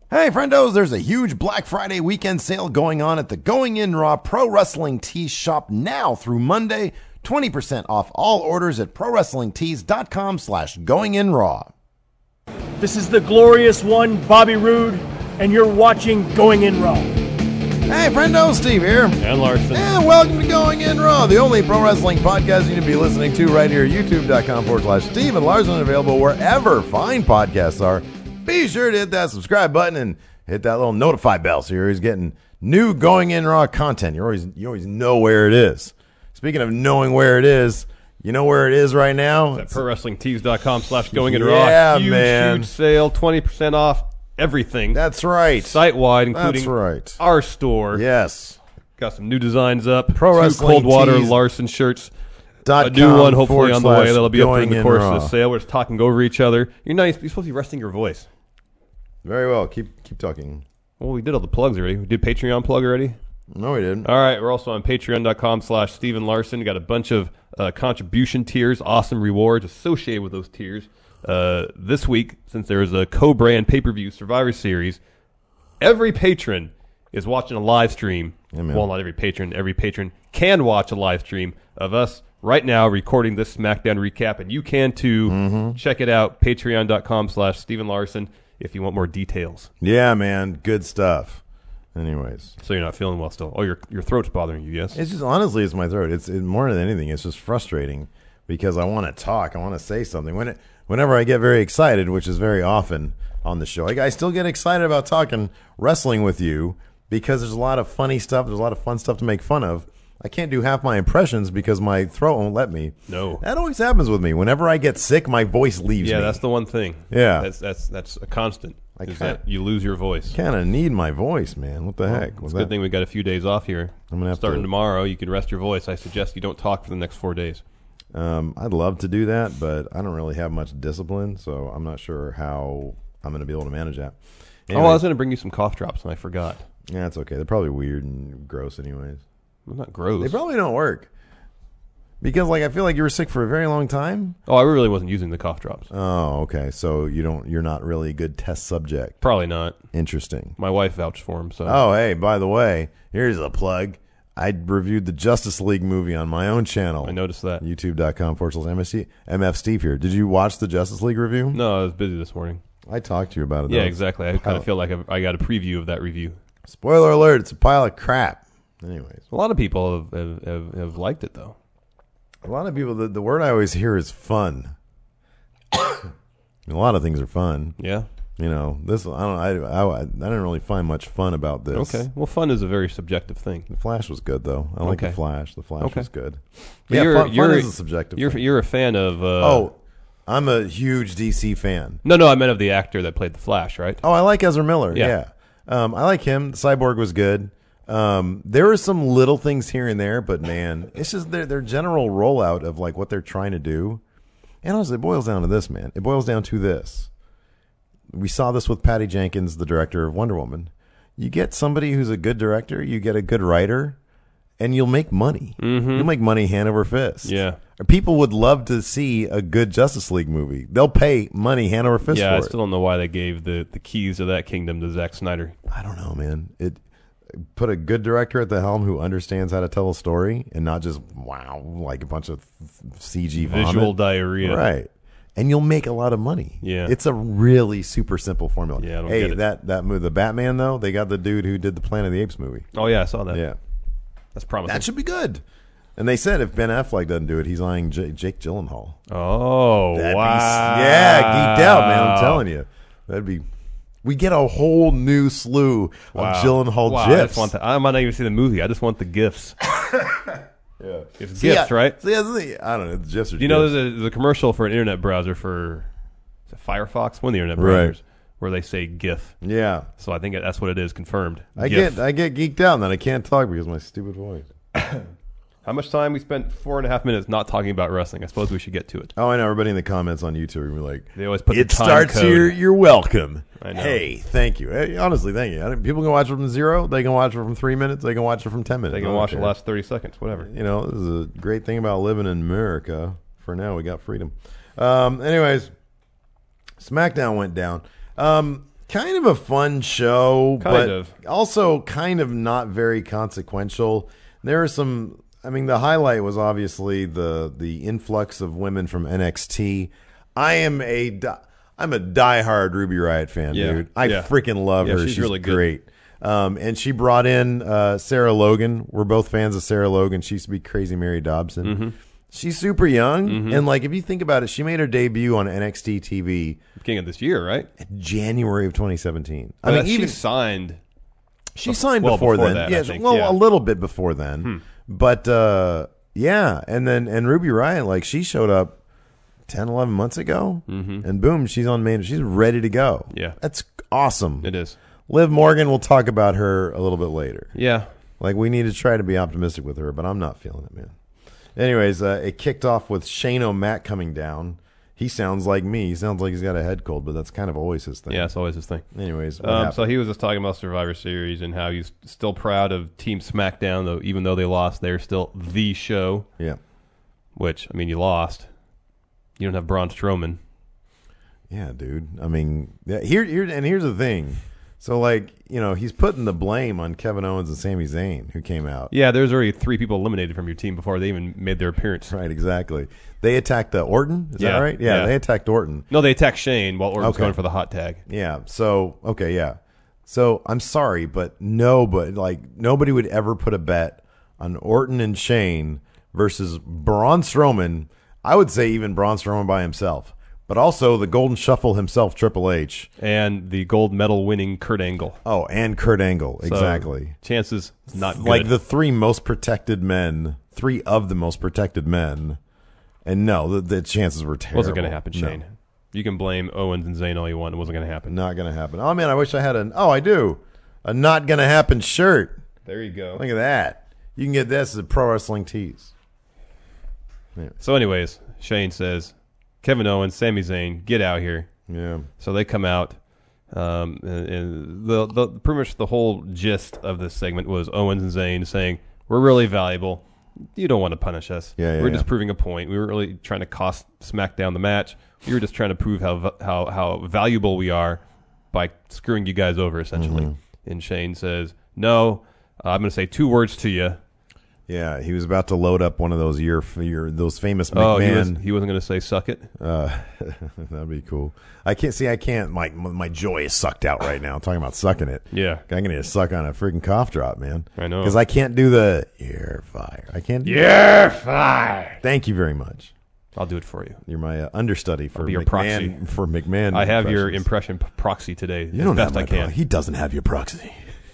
Hey, friendos, there's a huge Black Friday weekend sale going on at the Going In Raw Pro Wrestling Tees shop now through Monday. 20% off all orders at prowrestlingtees.com/goinginraw. This is the glorious one, Bobby Roode, and you're watching Going In Raw. Hey, friendo, Steve here. And Larson. And welcome to Going In Raw, the only pro wrestling podcast you need to be listening to right here, youtube.com/Steve and Larson, available wherever fine podcasts are. Be sure to hit that subscribe button and hit that little notify bell so you're always getting new Going In Raw content. You always know where it is. Speaking of knowing where it is, you know where it is right now? It's at prowrestlingtees.com/goinginraw. Yeah, huge, man. Huge sale, 20% off everything. That's right. Site-wide, including our store. Yes. Got some new designs up. Pro 2 Wrestling Coldwater Tees. Larson shirts. A new one hopefully on the way. That'll be up during the course of the sale. We're just talking over each other. You're supposed to be resting your voice. Very well. Keep talking. Well, we did all the plugs already. We did Patreon plug already. No, we didn't. All right, we're also on patreon.com/Steven Larson. We got a bunch of contribution tiers, awesome rewards associated with those tiers. This week, since there is a co-brand pay-per-view Survivor Series, every patron is watching a live stream. Amen. Well, not every patron. Every patron can watch a live stream of us right now recording this SmackDown recap, and you can too. Mm-hmm. Check it out, patreon.com/Steven Larson, if you want more details. Yeah, man. Good stuff. Anyways. So you're not feeling well still. Oh, your throat's bothering you, yes? It's just, honestly, it's my throat. It's more than anything. It's just frustrating because I want to talk. I want to say something. Whenever I get very excited, which is very often on the show, I still get excited about talking wrestling with you because there's a lot of funny stuff. There's a lot of fun stuff to make fun of. I can't do half my impressions because my throat won't let me. No. That always happens with me. Whenever I get sick, my voice leaves me. Yeah, that's the one thing. Yeah. That's a constant. Is that you lose your voice. Kind of need my voice, man. What the heck? It's a good thing we got a few days off here. I'm gonna have starting tomorrow. You can rest your voice. I suggest you don't talk for the next 4 days. I'd love to do that, but I don't really have much discipline, so I'm not sure how I'm going to be able to manage that. Anyway, I was going to bring you some cough drops, and I forgot. Yeah, it's okay. They're probably weird and gross anyways. Well, not gross. They probably don't work. Because I feel like you were sick for a very long time. Oh, I really wasn't using the cough drops. Oh, okay. So you're not really a good test subject. Probably not. Interesting. My wife vouched for him. So. Oh, hey, by the way, here's a plug. I reviewed the Justice League movie on my own channel. I noticed that. YouTube.com/MF Steve here. Did you watch the Justice League review? No, I was busy this morning. I talked to you about it. Yeah, exactly. I kind of feel like I got a preview of that review. Spoiler alert, it's a pile of crap. Anyways. A lot of people have liked it, though. A lot of people, the word I always hear is fun. A lot of things are fun. Yeah. This I didn't really find much fun about this. Okay. Well, fun is a very subjective thing. The Flash was good, though. I like The Flash. The Flash was good. But yeah, fun is a subjective thing. You're a fan of... I'm a huge DC fan. No, I meant of the actor that played the Flash, right? Oh, I like Ezra Miller. Yeah. I like him. Cyborg was good. There were some little things here and there, but man, it's just their general rollout of what they're trying to do. And honestly, it boils down to this, man. It boils down to this. We saw this with Patty Jenkins, the director of Wonder Woman. You get somebody who's a good director, you get a good writer, and you'll make money. Mm-hmm. You'll make money hand over fist. Yeah. People would love to see a good Justice League movie. They'll pay money hand over fist for it. Yeah, I still don't know why they gave the keys of that kingdom to Zack Snyder. I don't know, man. Put a good director at the helm who understands how to tell a story and not just like a bunch of CG visual diarrhea, right? And you'll make a lot of money. Yeah, it's a really super simple formula. Yeah, I don't get it. that movie, the Batman though, they got the dude who did the Planet of the Apes movie. Oh yeah, I saw that. Yeah, that's promising. That should be good. And they said if Ben Affleck doesn't do it, he's eyeing Jake Gyllenhaal. Oh, wow! Yeah, geeked out, man. I'm telling you, that'd be. We get a whole new slew of Gyllenhaal gifs. I might not even see the movie. I just want the gifs. Yeah, it's gifs, right? I don't know. It's gifs. You know, there's a commercial for an internet browser for Firefox, one of the internet browsers, where they say GIF. Yeah. So I think that's what it is. Confirmed. I get geeked out and then I can't talk because of my stupid voice. How much time we spent 4.5 minutes not talking about wrestling? I suppose we should get to it. Oh, I know. Everybody in the comments on YouTube are like, they always put it the time starts code. here. You're welcome. I know. Hey, thank you. Hey, honestly, thank you. People can watch it from 0. They can watch it from 3 minutes. They can watch it from 10 minutes. They can watch the last 30 seconds, whatever. This is a great thing about living in America. For now, we got freedom. Anyways, SmackDown went down. kind of a fun show, Kind but of. also kind of not very consequential. There are some. I mean, the highlight was obviously the influx of women from NXT. I'm a diehard Ruby Riott fan, Yeah. dude. I Yeah. freaking love Yeah, her. she's really good. great. And she brought in Sarah Logan. We're both fans of Sarah Logan. She used to be Crazy Mary Dobson. Mm-hmm. She's super young, and like if you think about it, she made her debut on NXT TV Beginning of this year, right? January of 2017. I I mean, she even signed. she signed well, before before then. that, I Yes, think, well, yeah. a little bit before then. But yeah, and Ruby Riott, like she showed up 10, 11 months ago, and boom, she's on main. She's ready to go. Yeah. That's awesome. It is. Liv Morgan, we'll talk about her a little bit later. Yeah. Like we need to try to be optimistic with her, but I'm not feeling it, man. Anyways, it kicked off with Shane O'Mac coming down. He sounds like me. He sounds like he's got a head cold, but that's kind of always his thing. Yeah, it's always his thing. Anyways, what happened? So he was just talking about Survivor Series and how he's still proud of Team SmackDown, though even though they lost, they're still the show. Yeah. Which, I mean, you lost. You don't have Braun Strowman. Yeah, dude. I mean, here's the thing. So, like, you know, he's putting the blame on Kevin Owens and Sami Zayn, who came out. Yeah, there's already 3 people eliminated from your team before they even made their appearance. Right, exactly. They attacked Orton. Is that Yeah, right? Yeah, yeah. they attacked Orton. No, they attacked Shane while Orton was Okay. going for the hot tag. Yeah. So, okay, yeah. So, I'm sorry, but nobody would ever put a bet on Orton and Shane versus Braun Strowman. I would say even Braun Strowman by himself, but also the Golden Shuffle himself, Triple H. And the gold medal winning Kurt Angle. Oh, and Kurt Angle. So, Exactly. chances not good. Like the 3 most protected men, 3 of the most protected men. And no, the chances were terrible. wasn't going to happen, No. Shane. You can blame Owens and Zayn all you want. It wasn't going to happen. Not going to happen. Oh, man, I wish I had I do. A not going to happen shirt. There you go. Look at that. You can get this at Pro Wrestling Tees. So, anyways, Shane says, Kevin Owens, Sami Zayn, get out here. Yeah. So they come out. And the pretty much the whole gist of this segment was Owens and Zayn saying, we're really valuable. You don't want to punish us. Yeah, we're just proving a point. We were really trying to cost SmackDown the match. We were just trying to prove how valuable we are by screwing you guys over, essentially. Mm-hmm. And Shane says, no, I'm going to say 2 words to you. Yeah, he was about to load up one of those those famous Oh, McMahon. he wasn't going to say suck it? That'd be cool. I can't. My joy is sucked out right now. I'm talking about sucking it. Yeah. I'm gonna suck on a freaking cough drop, man. I know. Because I can't do the you're fired. I can't do You're fired. Thank you very much. I'll do it for you. You're my understudy for be your McMahon. proxy. For McMahon, I have your impressions. impression proxy today You as don't best have my I can. He doesn't have your proxy.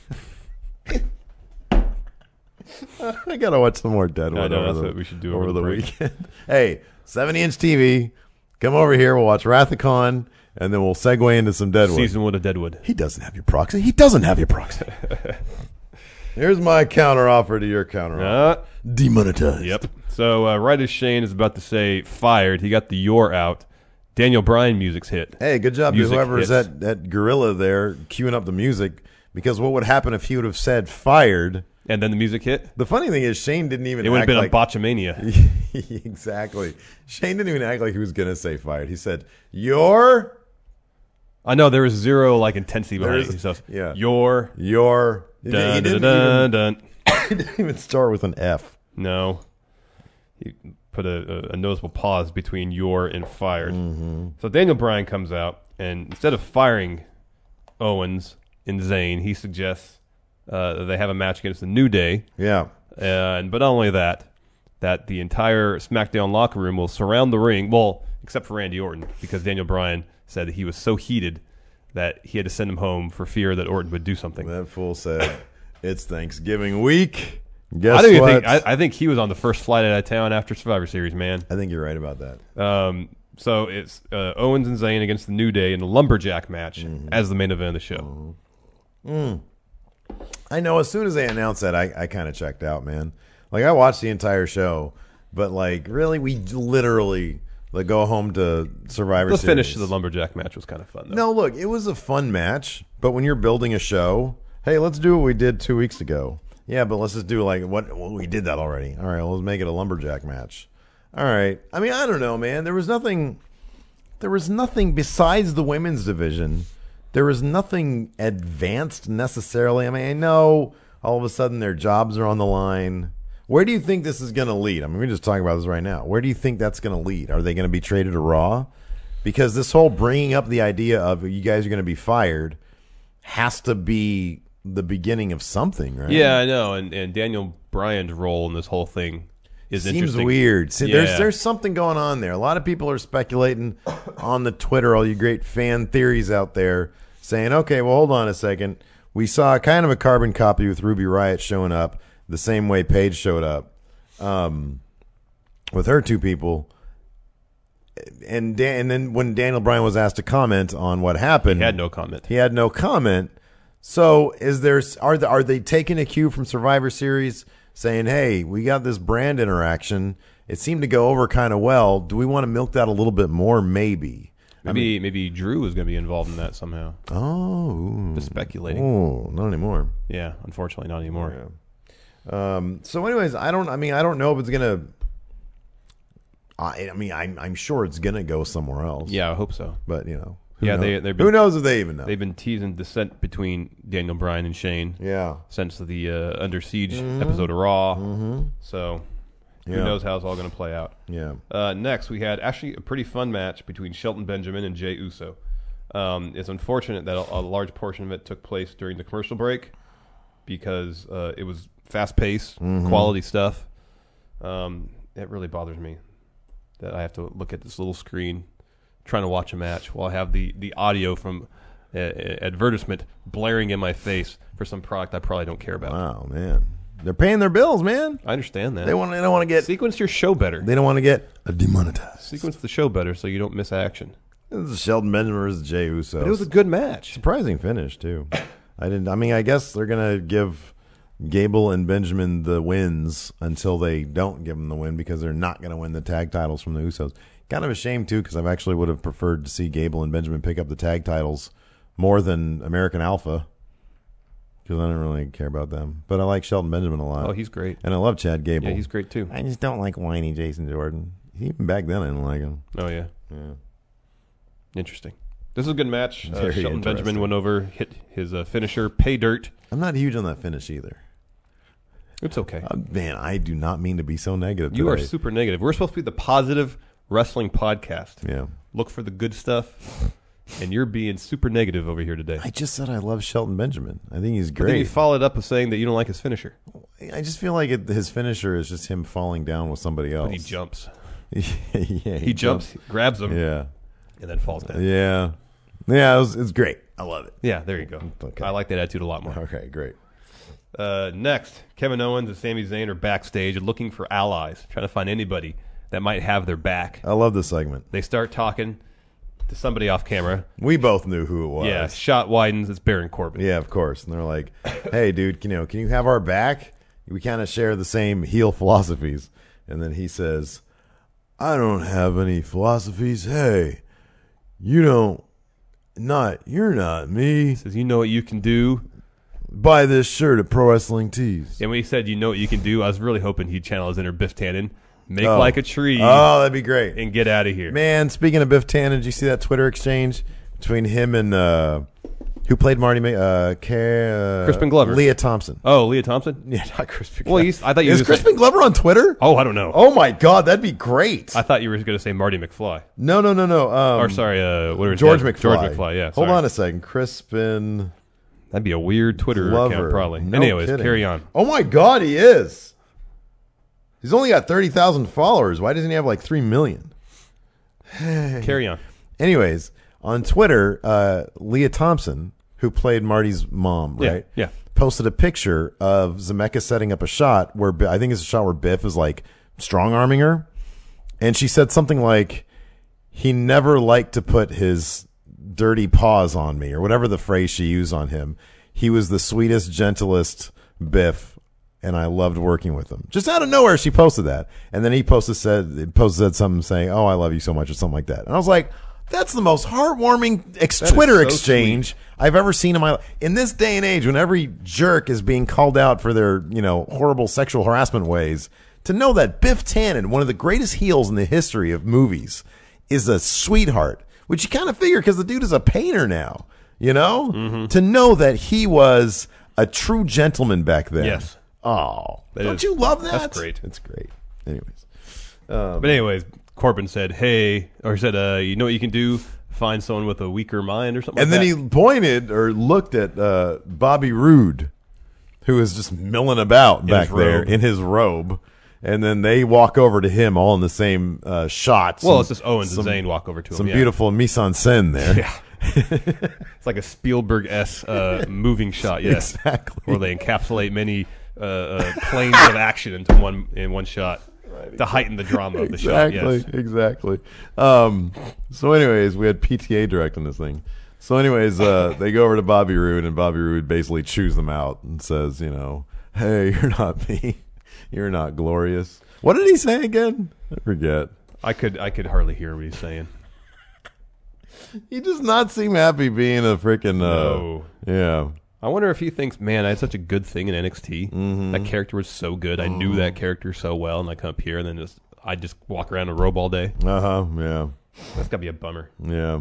I gotta watch some more Deadwood. I know, over that's the, what we should do over over the the break. weekend. Hey, 70-inch TV. Come over here. We'll watch Wrathacon, and then we'll segue into some Deadwood. Season 1 of Deadwood. He doesn't have your proxy. He doesn't have your proxy. Here's my counter offer to your counter offer. Demonetized. Yep. So right as Shane is about to say fired, he got the "you're" out. Daniel Bryan music's hit. Hey, good job to Music whoever's hits. that gorilla there queuing up the music, because what would happen if he would have said fired? And then the music hit. The funny thing is Shane didn't even It would have act been like... a botchamania. Exactly. Shane didn't even act like he was going to say fired. He said, "You're... I know there was zero like intensity behind it. So, yeah. You're... You're..." He Dun, didn't, dun, dun, dun. he didn't even start with an F. No. He put a noticeable pause between "you're" and "fired." Mm-hmm. So Daniel Bryan comes out, and instead of firing Owens and Zayn, he suggests they have a match against the New Day. Yeah. But not only that the entire SmackDown locker room will surround the ring, well, except for Randy Orton, because Daniel Bryan said that he was so heated that he had to send him home for fear that Orton would do something. That fool said, "It's Thanksgiving week. Guess I don't even what?" think I think he was on the first flight out of town after Survivor Series, man. I think you're right about that. So it's Owens and Zayn against the New Day in a lumberjack match as the main event of the show. I know as soon as they announced that, I kind of checked out, man. Like, I watched the entire show, but, like, really, we literally go home to Survivor The Series. finish of the lumberjack match was kind of fun, though. No, look, it was a fun match, but when you're building a show, hey, let's do what we did 2 weeks ago. Yeah, but let's just do, like, well, we did that already. All right, well, let's make it a lumberjack match. All right. I mean, I don't know, man. There was nothing besides the women's division. there was nothing advanced necessarily. I mean, I know all of a sudden their jobs are on the line. Where do you think this is going to lead? I mean, we're just talking about this right now. Where do you think that's going to lead? Are they going to be traded to Raw? Because this whole bringing up the idea of you guys are going to be fired has to be the beginning of something, right? Yeah, I know. And Daniel Bryan's role in this whole thing is Seems interesting. weird. See, Yeah. there's something going on there. A lot of people are speculating on the Twitter, all you great fan theories out there, saying, okay, well, hold on a second. We saw kind of a carbon copy with Ruby Riott showing up the same way Paige showed up with her two people. And then when Daniel Bryan was asked to comment on what happened, He had no comment. He had no comment. So are they taking a cue from Survivor Series saying, hey, we got this brand interaction. It seemed to go over kind of well. Do we want to milk that a little bit more? Maybe. Maybe Drew is going to be involved in that somehow. Oh. Just speculating. Oh, not anymore. Yeah, unfortunately, not anymore. Yeah. So anyways, I don't know if it's going to, I'm sure it's going to go somewhere else. Yeah, I hope so. But, who Yeah, knows? who knows if they even know? They've been teasing dissent between Daniel Bryan and Shane. Yeah. Since the Under Siege episode of Raw. So who Yeah. knows how it's all going to play out. Yeah. Next, we had actually a pretty fun match between Shelton Benjamin and Jey Uso. It's unfortunate that a large portion of it took place during the commercial break because it was fast-paced, quality stuff. It really bothers me that I have to look at this little screen trying to watch a match while I have the audio from advertisement blaring in my face for some product I probably don't care about. Wow, man. They're paying their bills, man. I understand that. They don't want to get Sequence your show better. They don't want to get demonetized. Sequence the show better so you don't miss action. This is Shelton Benjamin versus Jey Uso. But it was a good match. surprising finish too. I guess they're gonna give Gable and Benjamin the wins until they don't give them the win because they're not gonna win the tag titles from the Usos. Kind of a shame too because I actually would have preferred to see Gable and Benjamin pick up the tag titles more than American Alpha because I don't really care about them. But I like Shelton Benjamin a lot. Oh, he's great. And I love Chad Gable. Yeah, he's great too. I just don't like whiny Jason Jordan. Even back then, I didn't like him. Oh, yeah. Yeah. Interesting. This is a good match. Very Shelton Benjamin interesting. went over, hit his finisher, Pay Dirt. I'm not huge on that finish either. It's okay. Man, I do not mean to be so negative You are today. super negative. We're supposed to be the positive wrestling podcast. Yeah. Look for the good stuff, and you're being super negative over here today. I just said I love Shelton Benjamin. I think he's But then you great. followed up with saying that you don't like his finisher. I just feel like his finisher is just him falling down with somebody else. But he jumps. Yeah, He jumps, grabs him, Yeah. and then falls down. Yeah. Yeah, it's great. I love it. Yeah, there you go. Okay. I like that attitude a lot more. Okay, great. Next, Kevin Owens and Sami Zayn are backstage looking for allies, trying to find anybody that might have their back. I love this segment. They start talking to somebody off camera. We both knew who it was. Yeah, shot widens. It's Baron Corbin. Yeah, of course. And they're like, "Hey, dude, can you have our back? We kind of share the same heel philosophies." And then he says, "I don't have any philosophies. Hey, you're not me. Says, you know what you can do. Buy this shirt at Pro Wrestling Tees." And when he said, you know what you can do, I was really hoping he'd channel his inner Biff Tannen. Make Oh. like a tree Oh, that'd be great. and get out of here. Man, speaking of Biff Tannen, did you see that Twitter exchange between him and who played Marty? Crispin Glover. Leah Thompson. Oh, Leah Thompson? Yeah, not Crispin. Well, Glover. I thought you is were Crispin Glover on Twitter? Oh, I don't know. Oh my God, that'd be great. I thought you were going to say Marty McFly. No. Or sorry, whatever his George name- McFly. George McFly, yeah. Hold sorry. on a second. Crispin That'd be a weird Twitter Glover. account, probably. No Anyways, kidding. carry on. Oh my God, he is. He's only got 30,000 followers. Why doesn't he have like 3 million? Carry on. Anyways, on Twitter, Leah Thompson, who played Marty's mom, Yeah, right? yeah. Posted a picture of Zemeckis setting up a shot where I think it's a shot where Biff is like strong arming her, and she said something like, "He never liked to put his dirty paws on me," or whatever the phrase she used on him. He was the sweetest, gentlest Biff, and I loved working with him. Just out of nowhere, she posted that, and then he said something saying, "Oh, I love you so much," or something like that. And I was like, that's the most heartwarming Twitter so exchange I've ever seen in my life. In this day and age, when every jerk is being called out for their, horrible sexual harassment ways, to know that Biff Tannen, one of the greatest heels in the history of movies, is a sweetheart, which you kind of figure because the dude is a painter now. You know, to know that he was a true gentleman back then. Yes. Oh, don't is- you love that? that's great. It's great. Anyways, But anyways, Corbin said, "Hey," or he said, "You know what you can do? Find someone with a weaker mind or something." and like then that. he pointed or looked at Bobby Roode, who was just milling about back his there robe. in his robe. And then they walk over to him all in the same shot. Well, Some- it's just Owens some- and Zayn walk over to him. Some yeah. beautiful mise en scène there. Yeah. It's like a Spielberg-esque moving shot. Yes, Exactly. where they encapsulate many planes of action into one shot to heighten the drama of the shot. Exactly, Yes. exactly. So, anyways, we had PTA directing this thing. So, anyways, they go over to Bobby Roode, and Bobby Roode basically chews them out and says, you know, hey, you're not me. You're not glorious. What did he say again? I forget. I could hardly hear what he's saying. He does not seem happy being a freaking. No. Yeah. I wonder if he thinks, man, I had such a good thing in NXT. Mm-hmm. That character was so good. I knew that character so well, and I come up here and then I just walk around in a robe all day. Yeah. That's gotta be a bummer. Yeah.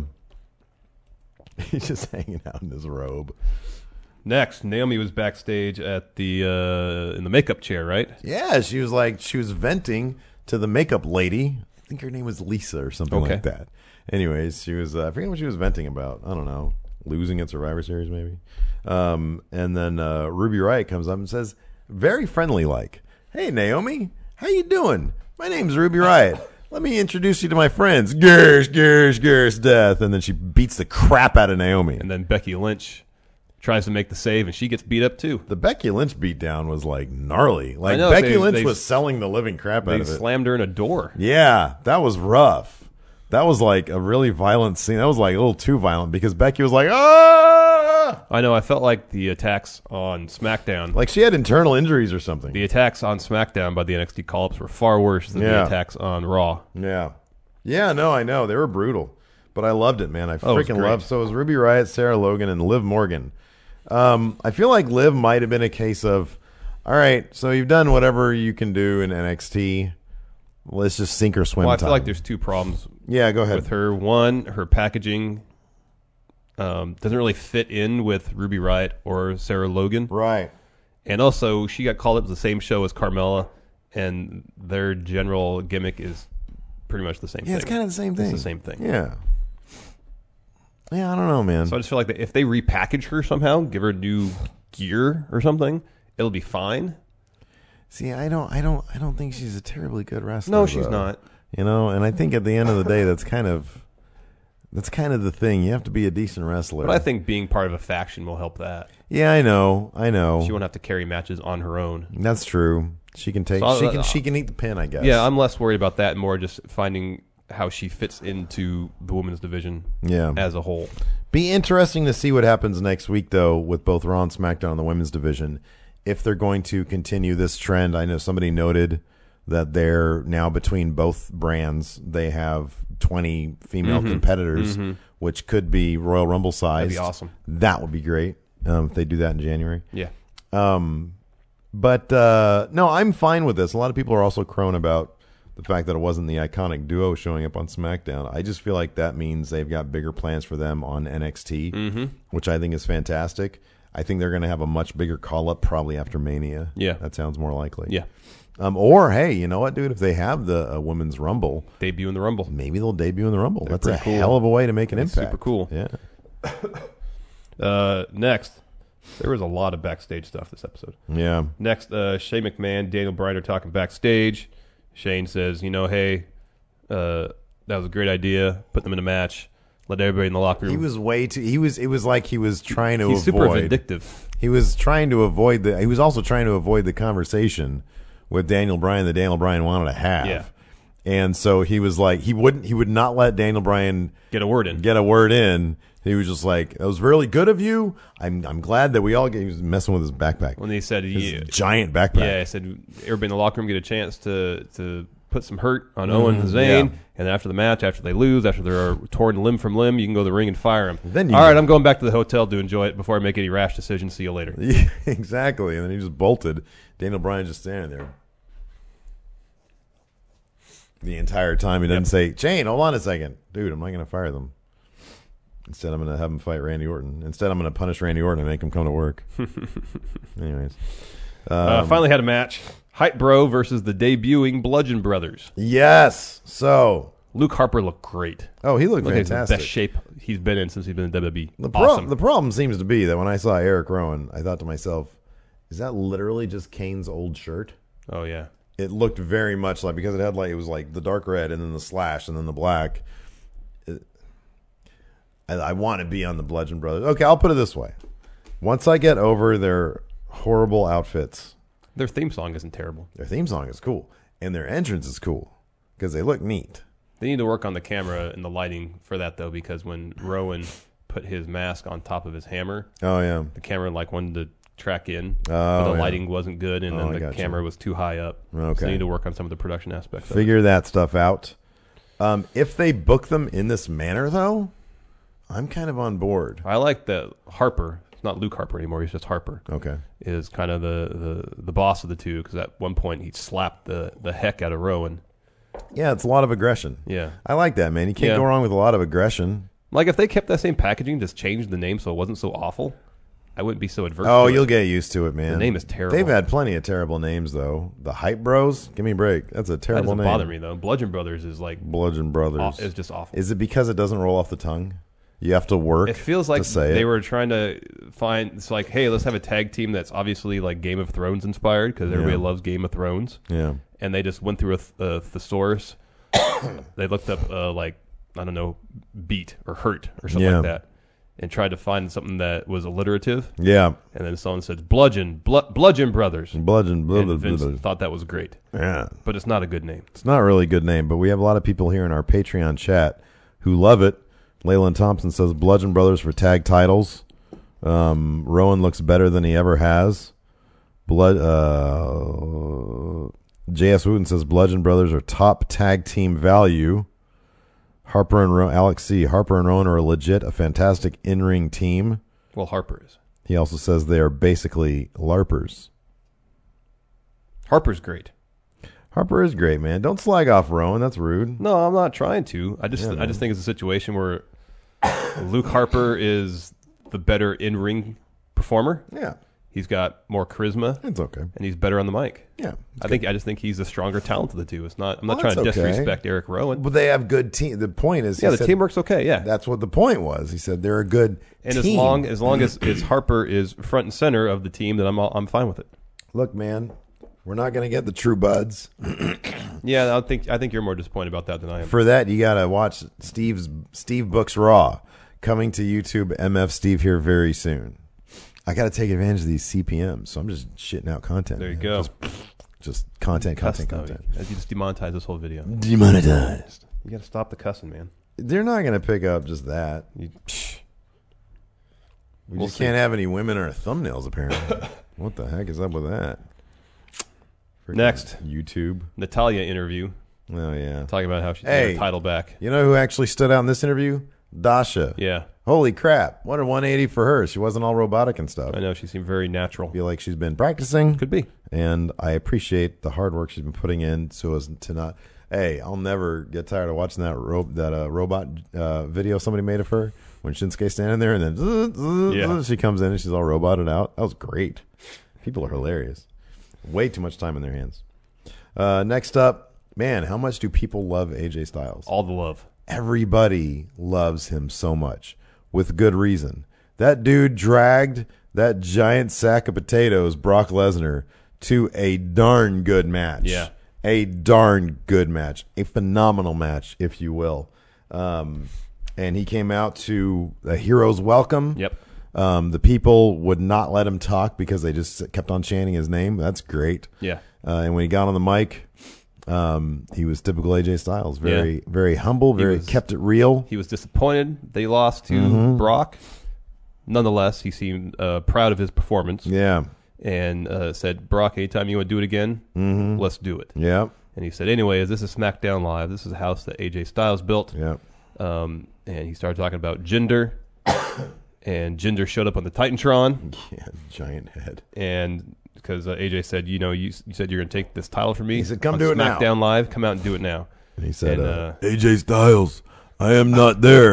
He's just hanging out in his robe. Next, Naomi was backstage at the in the makeup chair, right? Yeah, she was venting to the makeup lady. I think her name was Lisa or something Okay. like that. Anyways, she was I forget what she was venting about. I don't know. Losing at Survivor Series maybe. And then Ruby Riott comes up and says, very friendly like, "Hey Naomi, how you doing? My name's Ruby Riott. Let me introduce you to my friends. Gersh, death." And then she beats the crap out of Naomi. And then Becky Lynch tries to make the save, and she gets beat up too. The Becky Lynch beatdown was like gnarly. Like I know, Becky they- Lynch they- was selling the living crap out They of it. slammed her in a door. Yeah, that was rough. That was like a really violent scene. That was like a little too violent because Becky was like, ah! I know. I felt like the attacks on SmackDown, Like she had internal injuries or something. the attacks on SmackDown by the NXT call-ups were far worse than the Yeah. attacks on Raw. Yeah. Yeah, no, I know. They were brutal. But I loved it, man. I Oh, it was freaking great. loved it. So it was Ruby Riott, Sarah Logan, and Liv Morgan. I feel like Liv might have been a case of, all right, so you've done whatever you can do in NXT. Let's just sink or swim Well, I time. feel like there's two problems Yeah, go ahead. with her. One, her packaging doesn't really fit in with Ruby Riott or Sarah Logan. Right. And also, she got called up to the same show as Carmella, and their general gimmick is pretty much the same thing. Yeah, it's kind of the same thing. It's the same thing. Yeah. Yeah, I don't know, man. So I just feel like that if they repackage her somehow, give her new gear or something, it'll be fine. See, I don't think she's a terribly good wrestler. No, she's though. not. You know, and I think at the end of the day, that's kind of the thing. You have to be a decent wrestler. But I think being part of a faction will help that. Yeah, I know. She won't have to carry matches on her own. That's true. She can take. So, she can eat the pin, I guess. Yeah, I'm less worried about that, and more just finding how she fits into the women's division Yeah. as a whole. Be interesting to see what happens next week, though, with both Raw and SmackDown in the women's division. If they're going to continue this trend, I know somebody noted that they're now between both brands. They have 20 female competitors, which could be Royal Rumble size. That'd be awesome. That would be great if they do that in January. Yeah. But no, I'm fine with this. A lot of people are also crowing about the fact that it wasn't the iconic duo showing up on SmackDown. I just feel like that means they've got bigger plans for them on NXT, which I think is fantastic. I think they're going to have a much bigger call-up probably after Mania. Yeah. That sounds more likely. Yeah. Or, hey, you know what, dude? If they have the Women's Rumble, Debut in the Rumble. maybe they'll debut in the Rumble. That's a pretty cool. hell of a way to make an That's impact. super cool. Yeah. Next, there was a lot of backstage stuff this episode. Yeah. Next, Shane McMahon, Daniel Bryan are talking backstage. Shane says, hey, that was a great idea. Put them in a match. Let everybody in the locker room. He was way too. It was like he was trying to He's avoid. super vindictive. He was trying to avoid he was also trying to avoid the conversation with Daniel Bryan that Daniel Bryan wanted to have. Yeah. And so he was like, he would not let Daniel Bryan Get a word in. get a word in. He was just like, "It was really good of you. I'm glad that we all he was messing with his backpack. When he said, His giant backpack. yeah, I said everybody in the locker room get a chance to put some hurt on Owens and Zayn, yeah. and after the match, after they lose, after they're torn limb from limb, you can go to the ring and fire him. Then you- all right, I'm going back to the hotel to enjoy it before I make any rash decisions. See you later. Yeah, exactly. And then he just bolted. Daniel Bryan just standing there the entire time. He doesn't say, "Shane, hold on a second, dude. I'm not going to fire them." Instead, I'm going to have him fight Randy Orton. Instead, I'm going to punish Randy Orton and make him come to work. Anyways. Finally had a match. Hype Bro versus the debuting Bludgeon Brothers. Yes. So. Luke Harper looked great. Oh, he looked He's in fantastic. the best shape he's been in since he's been in WWE. The problem seems to be that when I saw Eric Rowan, I thought to myself, is that literally just Kane's old shirt? Oh, yeah. It looked very much like, because it was like the dark red and then the slash and then the black. I want to be on the Bludgeon Brothers. Okay, I'll put it this way. Once I get over their horrible outfits. Their theme song isn't terrible. Their theme song is cool. And their entrance is cool because they look neat. They need to work on the camera and the lighting for that, though, because when Rowan put his mask on top of his hammer, the camera wanted to track in, but the lighting wasn't good, and then the camera was too high up. Okay. So they need to work on some of the production aspects. Figure that stuff out. If they book them in this manner, though, I'm kind of on board. I like that Harper. It's not Luke Harper anymore. He's just Harper. Okay. Is kind of the boss of the two, because at one point he slapped the heck out of Rowan. Yeah, it's a lot of aggression. Yeah. I like that, man. You can't go wrong with a lot of aggression. Like, if they kept that same packaging, just changed the name so it wasn't so awful, I wouldn't be so adverse Oh, to you'll it. get used to it, man. The name is terrible. They've had plenty of terrible names, though. The Hype Bros? Give me a break. That's a That terrible doesn't name. bother me, though. Bludgeon Brothers is like... Bludgeon Brothers. It's just awful. Is it because it doesn't roll off the tongue? You have to work. It feels like to say they it. were trying to find... It's like, hey, let's have a tag team that's obviously like Game of Thrones inspired, because everybody loves Game of Thrones. Yeah. And they just went through a thesaurus. They looked up, beat or hurt or something like that, and tried to find something that was alliterative. Yeah. And then someone said Bludgeon Brothers. Bludgeon And Vince thought that was great. Yeah. But it's not a good name. It's not really a good name, but we have a lot of people here in our Patreon chat who love it. Leyland Thompson says Bludgeon Brothers for tag titles. Rowan looks better than he ever has. J.S. Wooten says Bludgeon Brothers are top tag team value. Alex C. Harper and Rowan are a fantastic in-ring team. Well, Harper is. He also says they are basically LARPers. Harper's great. Harper is great, man. Don't slag off Rowan. That's rude. No, I'm not trying to. I just think it's a situation where Luke Harper is the better in-ring performer. Yeah. He's got more charisma. It's okay. And he's better on the mic. Yeah. I just think he's the stronger talent of the two. It's not. I'm not Well, trying to that's okay. disrespect Eric Rowan. But they have good team. The point is, The teamwork's okay. Yeah. That's what the point was. He said they're a good And team. as long as Harper is front and center of the team, then I'm fine with it. Look, man, we're not going to get the True Buds. Yeah, I think you're more disappointed about that than I am. For that, you got to watch Steve Books Raw coming to YouTube. MF Steve here very soon. I got to take advantage of these CPMs, so I'm just shitting out content. There you man. go. Just content. As you just demonetize this whole video. Demonetized. You got to stop the cussing, man. They're not going to pick up just that. We just can't have any women in our thumbnails, apparently. What the heck is up with that? Freaking Next. YouTube. Natalia interview. Oh, yeah. Talking about how she's getting her title back. You know who actually stood out in this interview? Dasha. Yeah. Holy crap. What a 180 for her. She wasn't all robotic and stuff. I know. She seemed very natural. I feel like she's been practicing. Could be. And I appreciate the hard work she's been putting in so as to not... Hey, I'll never get tired of watching that robot video somebody made of her when Shinsuke's standing there and then she comes in and she's all roboted out. That was great. People are hilarious. Way too much time in their hands. Next up, man, how much do people love AJ Styles? All the love. Everybody loves him so much with good reason. That dude dragged that giant sack of potatoes, Brock Lesnar, to a darn good match. Yeah. A darn good match. A phenomenal match, if you will. And he came out to a hero's welcome. Yep. The people would not let him talk because they just kept on chanting his name. That's great. Yeah. And when he got on the mic, he was typical AJ Styles. Very, very humble, kept it real. He was disappointed they lost to Brock. Nonetheless, he seemed proud of his performance. Yeah. And said, Brock, anytime you want to do it again, let's do it. Yeah. And he said, anyways, this is SmackDown Live. This is a house that AJ Styles built. Yeah. And he started talking about Jinder. And Jinder showed up on the Titantron. Yeah, giant head. And because AJ said, you said you're going to take this title from me. He said, come on do it now. SmackDown Live. Come out and do it now. And he said, And, AJ Styles, I am not there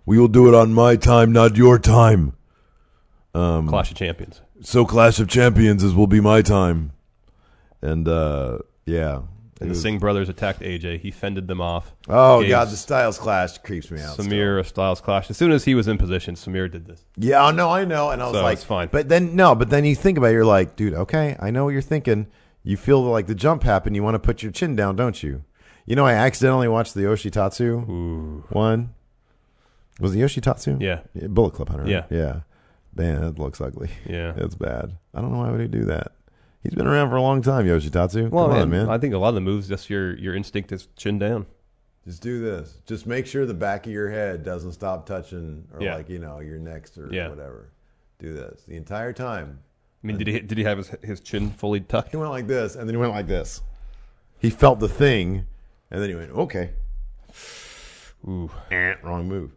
We will do it on my time, not your time. Clash of Champions. So Clash of Champions will be my time. And, yeah. And the Singh brothers attacked AJ. He fended them off. Oh, Gave God, the Styles Clash creeps me out. Samir a Styles Clash. As soon as he was in position, Samir did this. Yeah, no, I know. And I was So like, it's fine. But then you think about it, you're like, dude, okay, I know what you're thinking. You feel like the jump happened, you want to put your chin down, don't you? You know, I accidentally watched the Yoshitatsu one. Was it Yoshitatsu? Yeah. Bullet Club Hunter. Yeah. Yeah. Man, that looks ugly. Yeah. It's bad. I don't know why would he do that. He's been around for a long time, Yoshitatsu. Well, Come on, man. I think a lot of the moves, just your instinct is chin down. Just do this. Just make sure the back of your head doesn't stop touching, or Yeah. like, your next or Yeah. whatever. Do this the entire time. I mean, did he have his chin fully tucked? He went like this, and then he went like this. He felt the thing, and then he went, okay. Ooh. Wrong move.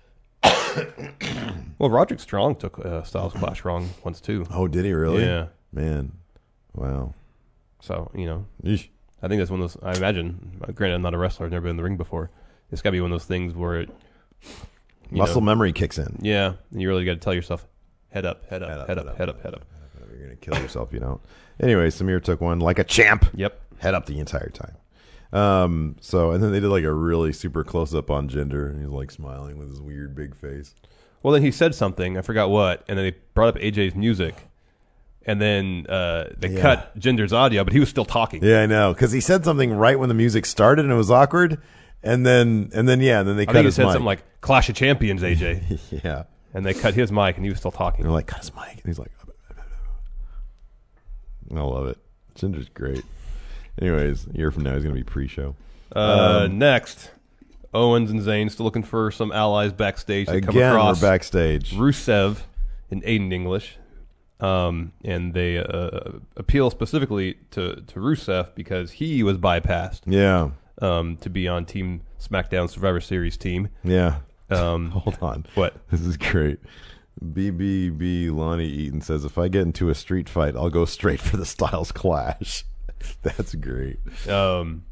Well, Roderick Strong took Styles Clash wrong once too. Oh, did he really? Yeah. Man. Wow. So, Yeesh. I think that's one of those, I imagine, granted I'm not a wrestler, I've never been in the ring before. It's got to be one of those things where it... Muscle memory kicks in. Yeah, and you really got to tell yourself, head up, head up, head up, head up, head up. You're going to kill yourself, you don't. Anyway, Samir took one like a champ. Yep. Head up the entire time. And then they did like a really super close up on Jinder, and he's like smiling with his weird big face. Well, then he said something, I forgot what, and then they brought up AJ's music, and then they cut Jinder's audio, but he was still talking. Yeah, I know, because he said something right when the music started, and it was awkward. And then they I cut think he his said mic. something like Clash of Champions, AJ, Yeah, and they cut his mic, and he was still talking. and they're like, cut his mic, and he's like, I love it. Jinder's great. Anyways, a year from now, he's gonna be pre-show. Next, Owens and Zayn still looking for some allies backstage. They come Again, across we're backstage. Rusev and Aiden English, and they appeal specifically to Rusev because he was bypassed Yeah, to be on Team SmackDown Survivor Series team. yeah. Um, Hold on. What? This is great. BBB Lonnie Eaton says, if I get into a street fight, I'll go straight for the Styles Clash. That's great. And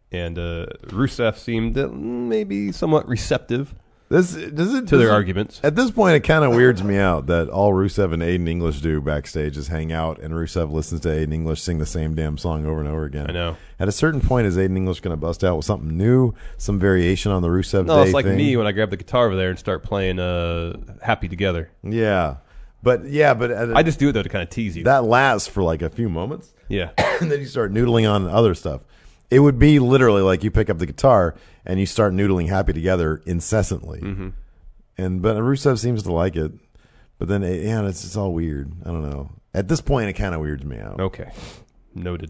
Rusev seemed maybe somewhat receptive to their arguments. At this point, it kind of weirds me out that all Rusev and Aiden English do backstage is hang out, and Rusev listens to Aiden English sing the same damn song over and over again. I know. At a certain point, is Aiden English going to bust out with something new, some variation on the Rusev No, Day it's like thing? me when I grab the guitar over there and start playing Happy Together. Yeah. But I just do it, though, to kind of tease you. that lasts for like a few moments. Yeah. And then you start noodling on other stuff. It would be literally like you pick up the guitar and you start noodling Happy Together incessantly. Mm-hmm. But Rusev seems to like it. But then, it's all weird. I don't know. At this point, it kind of weirds me out. Okay. Noted.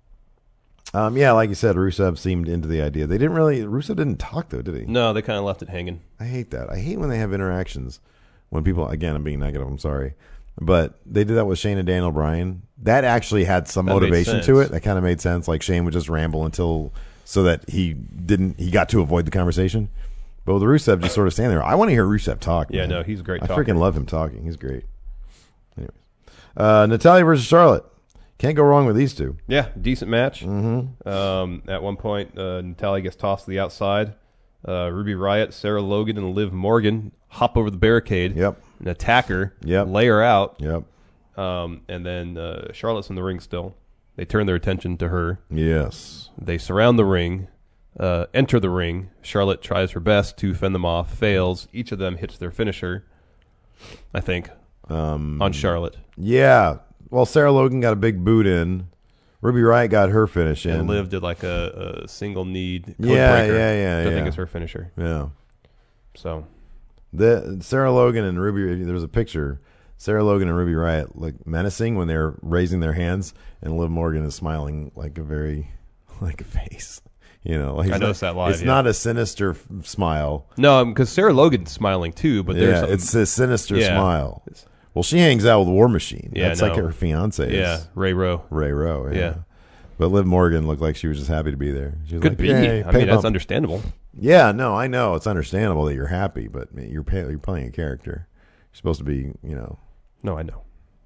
Like you said, Rusev seemed into the idea. Rusev didn't talk, though, did he? No, they kind of left it hanging. I hate that. I hate when they have interactions. When people, again, I'm being negative, I'm sorry. But they did that with Shane and Daniel Bryan. That actually had some That made motivation to sense. it. That kind of made sense. Like Shane would just ramble so that he got to avoid the conversation. But with Rusev just sort of standing there, I want to hear Rusev talk. Yeah, man. no, he's a great I talker. freaking love him talking. He's great. Anyways, Natalya versus Charlotte. Can't go wrong with these two. Yeah, decent match. Mm-hmm. At one point, Natalya gets tossed to the outside. Ruby Riott, Sarah Logan, and Liv Morgan hop over the barricade. Yep. And attack her. Yep. Lay her out. Yep. And then Charlotte's in the ring still. They turn their attention to her. Yes. They surround the ring, enter the ring. Charlotte tries her best to fend them off, fails. Each of them hits their finisher, I think, on Charlotte. Yeah. Well, Sarah Logan got a big boot in. Ruby Riott got her finish in. And Liv did like a single knee code Yeah, breaker, yeah, which I think yeah. is her finisher. Yeah. So The Sarah Logan and Ruby. There's a picture. Sarah Logan and Ruby Riott look menacing when they're raising their hands, and Liv Morgan is smiling like a face. Like I noticed that live, It's yeah. not a sinister smile. no, because Sarah Logan's smiling too, but there's some, It's a sinister Yeah. smile. Well, she hangs out with War Machine. Yeah, That's no. like her fiance. yeah, Ray Rowe. Ray Rowe. Yeah. Yeah. But Liv Morgan looked like she was just happy to be there. She was Could like, be. "Yay, I pay mean, that's bump." understandable. Yeah, no, I know it's understandable that you're happy, but you're playing a character. You're supposed to be, No, I know.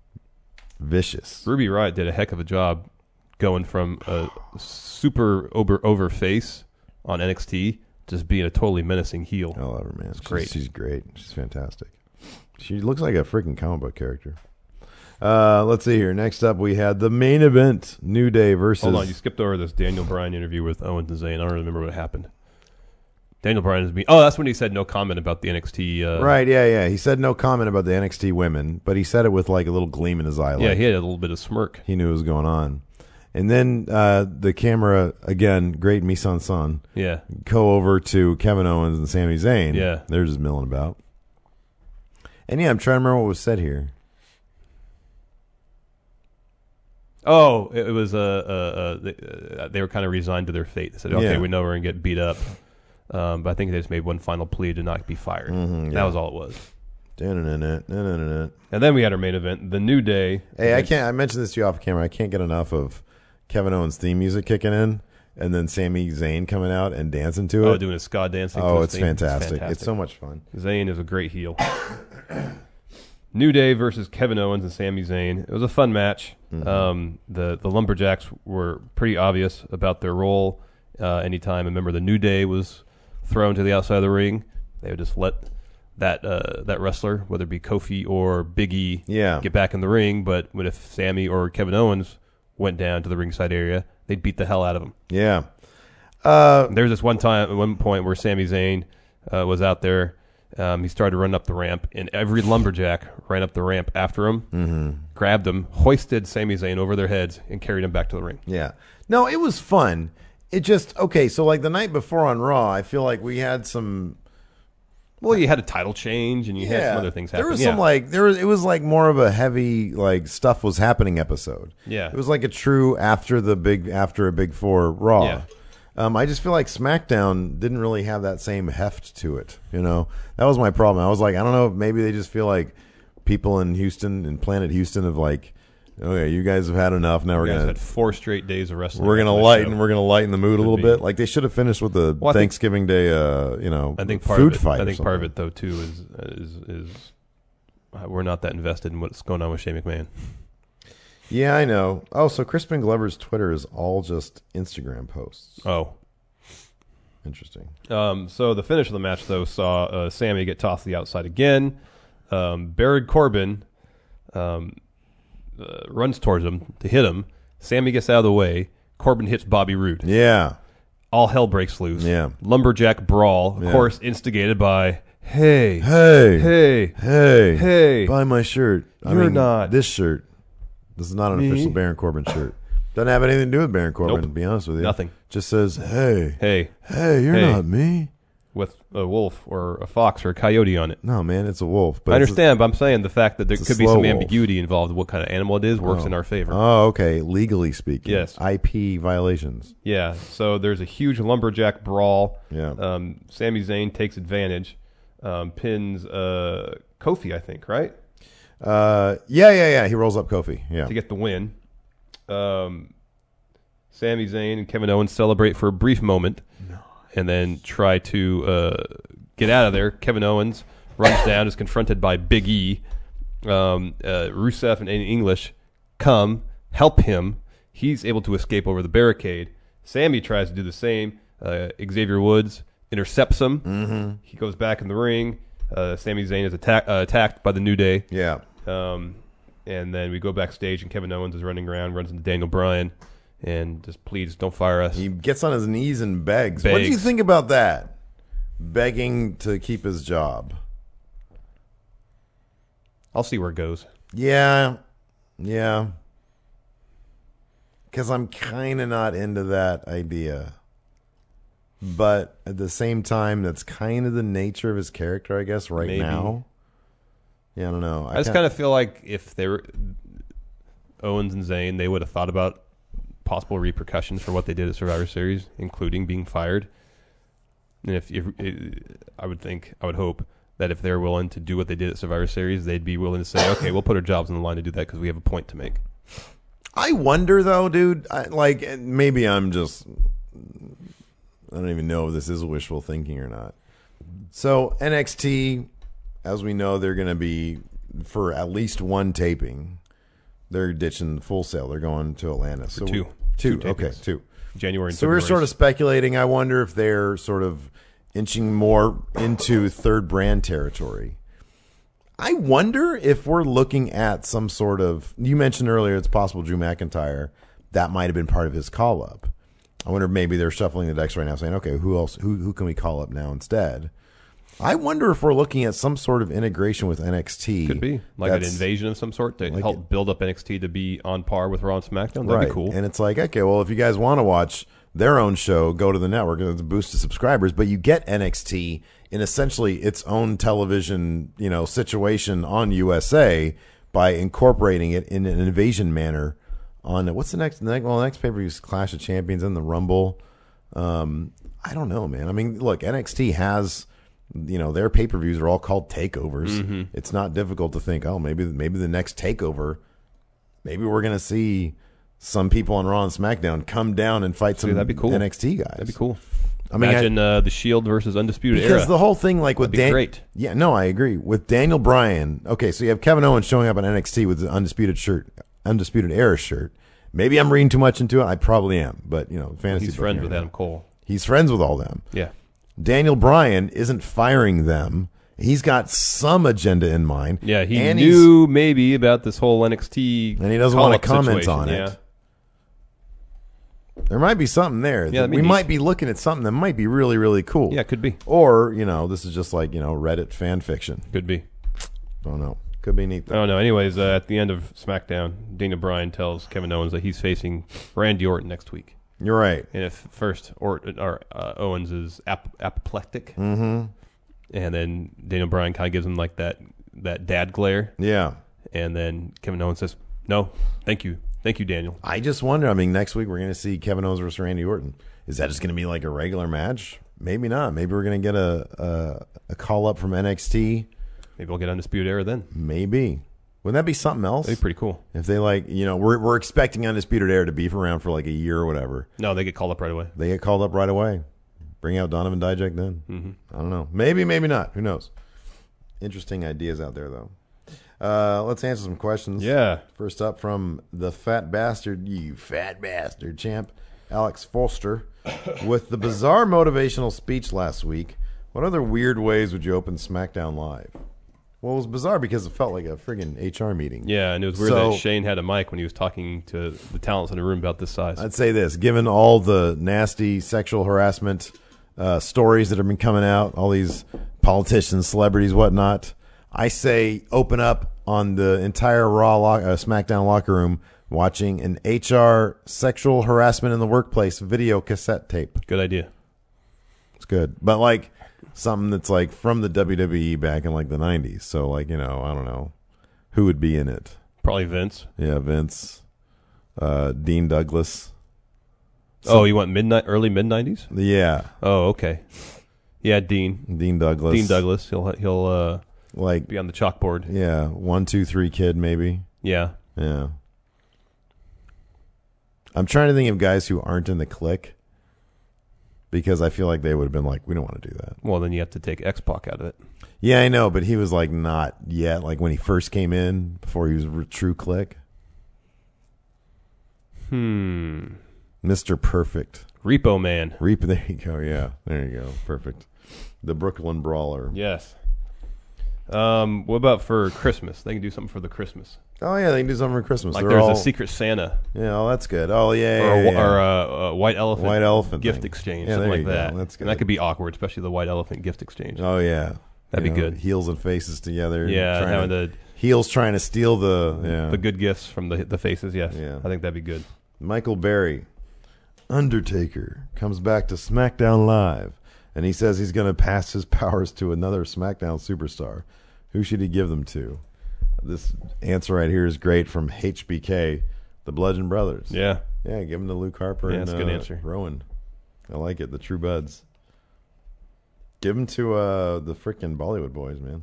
vicious. Ruby Riott did a heck of a job going from a super over face on NXT just being a totally menacing heel. I love her, man. Great. She's great. She's fantastic. She looks like a freaking comic book character. Let's see here. Next up, we had the main event: New Day versus. Hold on, you skipped over this Daniel Bryan interview with Owens and Zayn. I don't remember what happened. Daniel Bryan is being. Oh, that's when he said no comment about the NXT. Right, yeah. He said no comment about the NXT women, but he said it with like a little gleam in his eye. Yeah, like he had a little bit of smirk. he knew what was going on. And then the camera, again, great mise-en-scène, Yeah. go over to Kevin Owens and Sami Zayn. Yeah. They're just milling about. And yeah, I'm trying to remember what was said here. Oh, it was they were kind of resigned to their fate. They said, okay, Yeah. we know we're going to get beat up. But I think they just made one final plea to not be fired. That was all it was. Da-na-na-na, And then we had our main event, the New Day. Hey, I mentioned this to you off camera. I can't get enough of Kevin Owens' theme music kicking in and then Sami Zayn coming out and dancing to it. Oh, doing a ska dancing. Oh, to it's his theme. fantastic. It's so much fun. Zayn is a great heel. New Day versus Kevin Owens and Sami Zayn. It was a fun match. The Lumberjacks were pretty obvious about their role. Anytime a member of the New Day was thrown to the outside of the ring, they would just let that wrestler, whether it be Kofi or Big E, get back in the ring. But if Sami or Kevin Owens went down to the ringside area, they'd beat the hell out of him. Yeah. There was this one point where Sami Zayn was out there. He started to run up the ramp, and every lumberjack ran up the ramp after him, grabbed him, hoisted Sami Zayn over their heads, and carried him back to the ring. Yeah. No, it was fun. It just, okay, so like the night before on Raw, I feel like we had some... Well, you had a title change, and you had some other things happen. There was some it was like more of a heavy like stuff was happening episode. Yeah. It was like a true after a big four Raw. Yeah. I just feel like SmackDown didn't really have that same heft to it. You know, that was my problem. I was like, I don't know, maybe they just feel like people in Houston and Planet Houston have like, okay, you guys have had enough. Now You guys had 4 straight days of wrestling. we're gonna lighten the mood a little bit. Like they should have finished with the Well, Thanksgiving Day, I think food fight. I or think part of something. it though too is we're not that invested in what's going on with Shane McMahon. Yeah, I know. Oh, so Crispin Glover's Twitter is all just Instagram posts. Oh. Interesting. So the finish of the match, though, saw Sami get tossed to the outside again. Baron Corbin runs towards him to hit him. Sami gets out of the way. Corbin hits Bobby Roode. Yeah. All hell breaks loose. Yeah. Lumberjack brawl, of course, instigated by, hey, Hey, buy my shirt. You're not. This shirt. This is not an Me? official Baron Corbin shirt. Doesn't have anything to do with Baron Corbin, Nope. to be honest with you. Nothing. Just says, hey, Hey, you're not me. with a wolf or a fox or a coyote on it. No, man, it's a wolf. But I understand, but I'm saying the fact that there it's a could be slow some wolf. ambiguity involved in what kind of animal it is works in our favor. Oh, okay. Legally speaking. Yes. IP violations. Yeah, so there's a huge lumberjack brawl. Yeah. Sami Zayn takes advantage, pins Kofi, I think, right? Yeah. He rolls up Kofi. Yeah. To get the win. Sami Zayn and Kevin Owens celebrate for a brief moment and then try to get out of there. Kevin Owens runs down, is confronted by Big E. Rusev and English come, help him. He's able to escape over the barricade. Sami tries to do the same. Xavier Woods intercepts him. Mm-hmm. He goes back in the ring. Sami Zayn is attacked by the New Day. Yeah. And then we go backstage, and Kevin Owens is running around, runs into Daniel Bryan, and just please don't fire us. He gets on his knees and begs. What do you think about that? Begging to keep his job. I'll see where it goes. Yeah. Because I'm kind of not into that idea. But at the same time, that's kind of the nature of his character, I guess, right Maybe. now. Yeah, I don't know. I just kind of feel like if they were Owens and Zayn, they would have thought about possible repercussions for what they did at Survivor Series, including being fired. And I would hope that if they're willing to do what they did at Survivor Series, they'd be willing to say, okay, we'll put our jobs on the line to do that because we have a point to make. I wonder, though, dude. Maybe I'm just... I don't even know if this is wishful thinking or not. So NXT, as we know, they're going to be, for at least one taping, they're ditching Full Sail. They're going to Atlanta. For two. Two Okay, tapings. two. January and So we're February. sort of speculating. I wonder if they're sort of inching more into third brand territory. I wonder if we're looking at some sort of, you mentioned earlier it's possible Drew McIntyre, that might have been part of his call up. I wonder if maybe they're shuffling the decks right now saying, okay, who else, who can we call up now instead? I wonder if we're looking at some sort of integration with NXT. Could be like an invasion of some sort to help build up NXT to be on par with Raw and SmackDown. That'd be cool. And it's like, okay, well, if you guys want to watch their own show, go to the network. It's a boost to subscribers, but you get NXT in essentially its own television, situation on USA by incorporating it in an invasion manner. On what's the next? Well, the next pay-per-view is Clash of Champions and the Rumble. I don't know, man. I mean, look, NXT has. Their pay-per-views are all called takeovers. Mm-hmm. It's not difficult to think, maybe the next takeover, maybe we're going to see some people on Raw and SmackDown come down and fight some that'd be cool. NXT guys. That'd be cool. Imagine the Shield versus Undisputed Era. Because the whole thing, like with great. Yeah, no, I agree. With Daniel Bryan, okay, so you have Kevin Owens showing up on NXT with the Undisputed Era shirt. Maybe I'm reading too much into it. I probably am, but fantasy. He's friends with Adam Cole. He's friends with all them. Yeah. Daniel Bryan isn't firing them. He's got some agenda in mind. Yeah, he knew maybe about this whole NXT and he doesn't want to comment situation. on it. There might be something there. Yeah, we might be looking at something that might be really, really cool. Yeah, could be. Or, this is just like, Reddit fan fiction. Could be. Don't know. Could be neat, though. I don't know. Anyways, at the end of SmackDown, Daniel Bryan tells Kevin Owens that he's facing Randy Orton next week. You're right. And if first Owens is apoplectic, mm-hmm. and then Daniel Bryan kind of gives him like that dad glare. Yeah. And then Kevin Owens says, "No, thank you, Daniel." I just wonder. I mean, next week we're going to see Kevin Owens versus Randy Orton. Is that just going to be like a regular match? Maybe not. Maybe we're going to get a call up from NXT. Maybe we'll get Undisputed Era then. Maybe. Wouldn't that be something else? That'd be pretty cool. If they we're expecting Undisputed Era to beef around for like a year or whatever. No, they get called up right away. They get called up right away. Bring out Donovan Dijak then. Mm-hmm. I don't know. Maybe, maybe not. Who knows? Interesting ideas out there, though. Let's answer some questions. Yeah. First up from the fat bastard, you fat bastard champ, Alex Foster. With the bizarre motivational speech last week, what other weird ways would you open SmackDown Live? Well, it was bizarre because it felt like a friggin' HR meeting. Yeah, and it was weird that Shane had a mic when he was talking to the talents in the room about this size. I'd say this, given all the nasty sexual harassment stories that have been coming out, all these politicians, celebrities, whatnot, I say open up on the entire SmackDown locker room watching an HR sexual harassment in the workplace video cassette tape. Good idea. It's good. But like something that's like from the WWE back in like the 90s. So like, I don't know. Who would be in it? Probably Vince. Yeah, Vince. Dean Douglas. You want early mid-90s? Yeah. Oh, okay. Yeah, Dean Douglas. Dean Douglas. He'll like be on the chalkboard. Yeah, 1, 2, 3 kid maybe. Yeah. Yeah. I'm trying to think of guys who aren't in the clique because I feel like they would have been like, we don't want to do that. Well, then you have to take X-Pac out of it. Yeah, I know, but he was like not yet. Like when he first came in, before he was a true clique. Mr. Perfect. Repo Man. There you go. Yeah, there you go. Perfect. The Brooklyn Brawler. Yes. What about for Christmas? They can do something for the Christmas. Oh yeah, they can do something for Christmas. Like there's a Secret Santa. Yeah, that's good. Oh yeah, or a White Elephant gift exchange, yeah, something like that. That's good. And that could be awkward, especially the White Elephant gift exchange. Oh yeah, that'd be good. Heels and faces together. Yeah, having the heels trying to steal the good gifts from the faces. Yes, yeah. I think that'd be good. Michael Berry, Undertaker comes back to SmackDown Live, and he says he's going to pass his powers to another SmackDown superstar. Who should he give them to? This answer right here is great from HBK, the Bludgeon Brothers. Yeah. Yeah, give them to Luke Harper and that's a good answer. Rowan. I like it, the True Buds. Give them to the frickin' Bollywood Boys, man.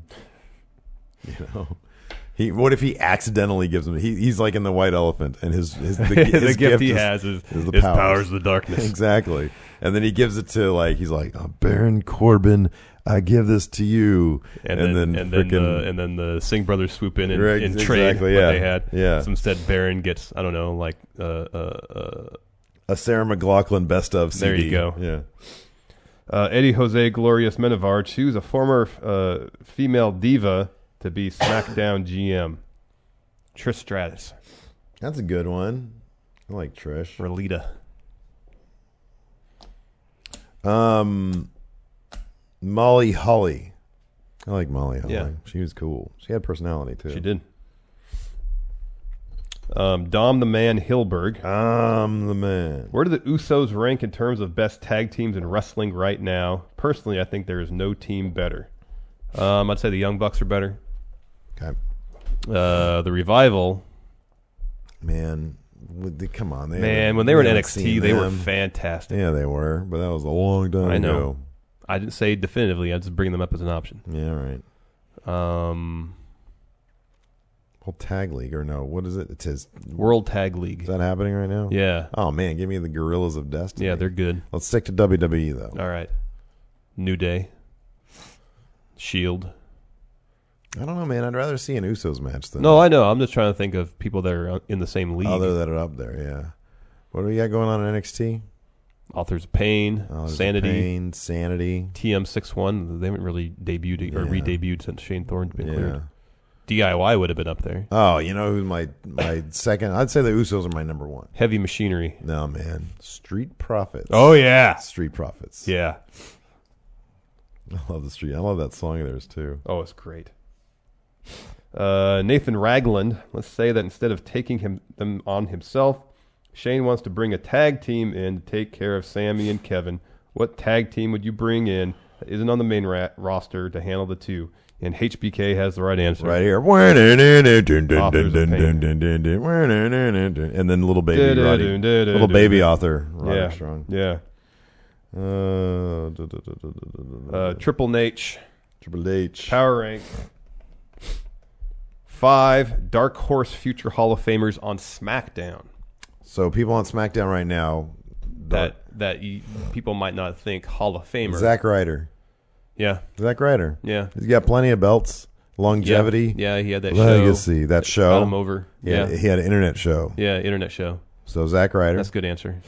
What if he accidentally gives them? He's like in the White Elephant, and his the gift he has is the his powers of the darkness. Exactly, and then he gives it to he's like Baron Corbin. I give this to you, and then the Singh brothers swoop in and trade what they had. Yeah. So instead, Baron gets a Sarah McLachlan best of CD. There you go. Yeah. Eddie Jose Glorious Menevar choose a former female diva to be SmackDown GM. Trish Stratus. That's a good one. I like Trish. Or Lita. Molly Holly. I like Molly Holly. Yeah. She was cool. She had personality, too. She did. Dom the Man Hilberg. I'm the man. Where do the Usos rank in terms of best tag teams in wrestling right now? Personally, I think there is no team better. I'd say the Young Bucks are better. Okay. The Revival. Man, come on. When they were in haven't NXT, seen they were them. fantastic. Yeah, they were, but that was a long time I know. ago. I didn't say definitively. I just bring them up as an option. Yeah, right. Whole tag league, or no? What is it? It says World Tag League. Is that happening right now? Yeah. Oh man, give me the Gorillas of Destiny. Yeah, they're good. Let's stick to WWE though. All right. New Day. Shield. I don't know, man. I'd rather see an Usos match than No, I know. I'm just trying to think of people that are in the same league. other that are up there. Yeah. What do we got going on in NXT? Authors of Pain, Sanity, Pain, Sanity. TM61. They haven't really debuted or re-debuted since Shane Thorne's been cleared. DIY would have been up there. Oh, you know who's my second? I'd say the Usos are my number one. Heavy Machinery. No, man. Street Profits. Oh, yeah. Street Profits. Yeah. I love the Street. I love that song of theirs, too. Oh, it's great. Nathan Ragland. Let's say that instead of taking them on himself, Shane wants to bring a tag team in to take care of Sammy and Kevin. What tag team would you bring in that isn't on the main roster to handle the two? And HBK has the right answer. Right here. And then little baby Roddy. Little baby author. Roderick Strong. Yeah. Triple H. Triple H. Power rank. 5 Dark Horse future Hall of Famers on SmackDown. So people on SmackDown right now. People might not think Hall of Famer. Zack Ryder. Yeah. Zack Ryder. Yeah. He's got plenty of belts. Longevity. Yeah, he had that Legacy. show. That show. Got him over. Yeah. He had an internet show. Yeah, internet show. So Zack Ryder. That's a good answer.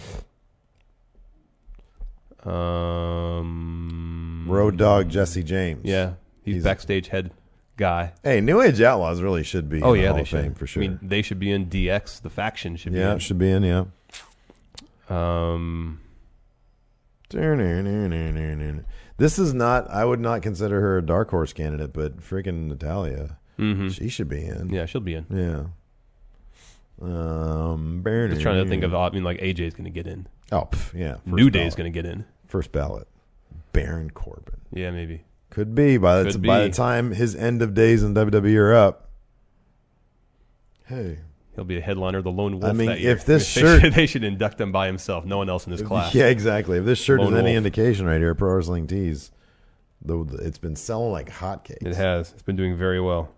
Road Dogg Jesse James. Yeah. He's backstage head guy. Hey, New Age Outlaws really should be in the Hall they of should. Fame for sure. I mean, they should be in DX. The faction should be in. Yeah, it should be in, yeah. This is not, I would not consider her a dark horse candidate, but freaking Natalia. Mm-hmm. She should be in. Yeah, she'll be in. Yeah. Just trying to think of, like AJ's going to get in. Oh, yeah. New Day's going to get in. First ballot. Baron Corbin. Yeah, maybe. Could be. By the time his end of days in WWE are up. Hey. He'll be a headliner, the Lone Wolf. I mean, that year. if this shirt. They should induct him by himself. No one else in his class. Yeah, exactly. If this shirt Lone is any Wolf. indication right here, Pro Wrestling Tees, it's been selling like hotcakes. It has. It's been doing very well.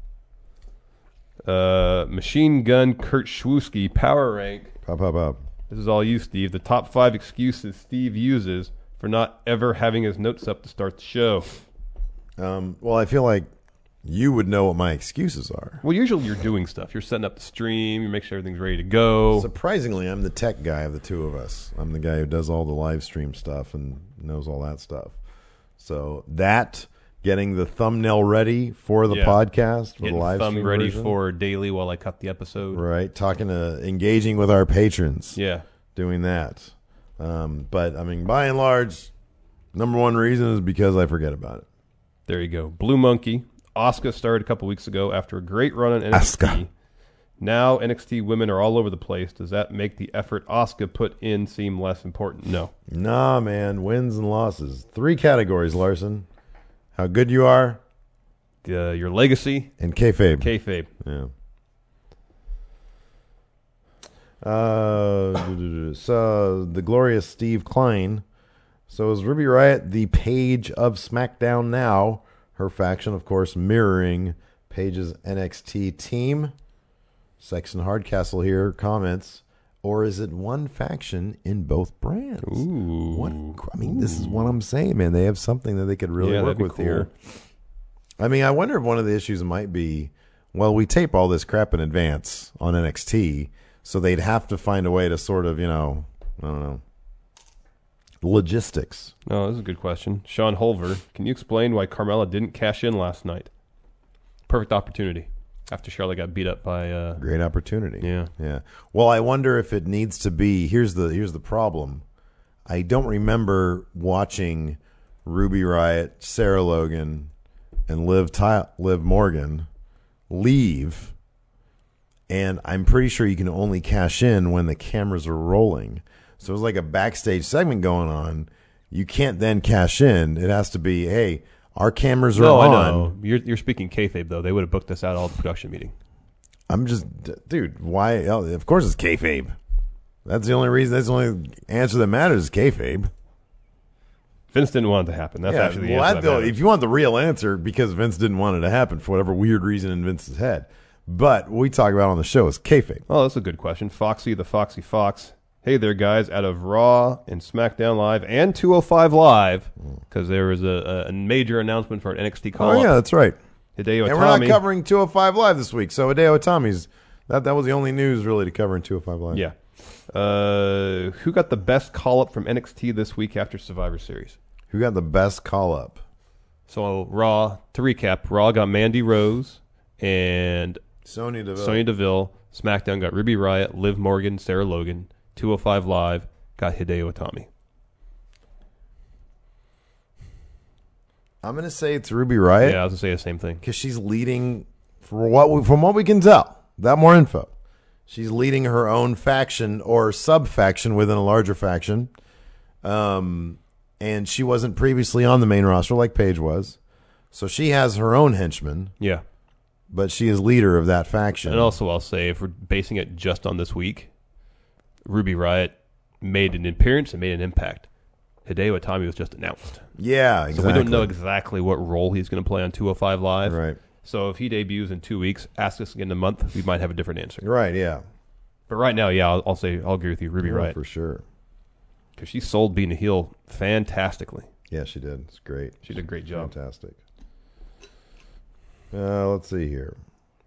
Machine Gun Kurt Schwuski, Power Rank. Pop. This is all you, Steve. The top 5 excuses Steve uses for not ever having his notes up to start the show. Well, I feel like you would know what my excuses are. Well, usually you're doing stuff. You're setting up the stream. You make sure everything's ready to go. Surprisingly, I'm the tech guy of the two of us. I'm the guy who does all the live stream stuff and knows all that stuff. So getting the thumbnail ready for the podcast, for Getting the live thumb stream ready version. for daily while I cut the episode. Right, engaging with our patrons. Yeah. Doing that. But, I mean, by and large, number one reason is because I forget about it. There you go. Blue Monkey. Asuka started a couple weeks ago after a great run on NXT. Asuka. Now NXT women are all over the place. Does that make the effort Asuka put in seem less important? No. Nah, man. Wins and losses. 3 categories, Larson. How good you are. Your legacy. And kayfabe. Kayfabe. Yeah. So the glorious Steve Klein. So is Ruby Riott the Paige of SmackDown now? Her faction, of course, mirroring Paige's NXT team. Sexton Hardcastle here comments, or is it one faction in both brands? Ooh. This is what I'm saying, man. They have something that they could really work with here. I mean, I wonder if one of the issues might be, well, we tape all this crap in advance on NXT, so they'd have to find a way to sort of, I don't know, logistics. Oh, this is a good question. Sean Holver, can you explain why Carmella didn't cash in last night? Perfect opportunity after Charlotte got beat up by. Great opportunity. Yeah. Well, I wonder if it needs to be. Here's the problem. I don't remember watching Ruby Riott, Sarah Logan, and Liv Morgan leave, and I'm pretty sure you can only cash in when the cameras are rolling. So it was like a backstage segment going on. You can't then cash in. It has to be, hey, our cameras are on. I know. You're speaking kayfabe, though. They would have booked us out all the production meeting. I'm just, dude, why? Oh, of course it's kayfabe. That's the only reason. That's the only answer that matters is kayfabe. Vince didn't want it to happen. That's actually the answer. If you want the real answer, because Vince didn't want it to happen for whatever weird reason in Vince's head. But what we talk about on the show is kayfabe. Oh, that's a good question. Foxy the Foxy Fox. Hey there, guys. Out of Raw and SmackDown Live and 205 Live, because there was a major announcement for an NXT call-up. Oh, yeah, that's right. Hideo Itami. And we're not covering 205 Live this week, so Hideo Itami's, that was the only news really to cover in 205 Live. Yeah. Who got the best call-up from NXT this week after Survivor Series? Who got the best call-up? So Raw, to recap, Raw got Mandy Rose and Sonya Deville. SmackDown got Ruby Riott, Liv Morgan, Sarah Logan. 205 Live got Hideo Itami. I'm going to say it's Ruby Riott. Yeah, I was going to say the same thing. Because she's leading, from what we can tell, without more info, she's leading her own faction or sub-faction within a larger faction. And she wasn't previously on the main roster like Paige was. So she has her own henchmen. Yeah. But she is leader of that faction. And also, I'll say, if we're basing it just on this week, Ruby Riott made an appearance and made an impact. Hideo Itami was just announced. Yeah, exactly. So we don't know exactly what role he's going to play on 205 Live. Right. So if he debuts in 2 weeks, ask us again in a month, we might have a different answer. Right, yeah. But right now, yeah, I'll agree with you, Ruby Riott. For sure. Because she sold being a heel fantastically. Yeah, she did. It's great. She did a great job. Fantastic. Let's see here.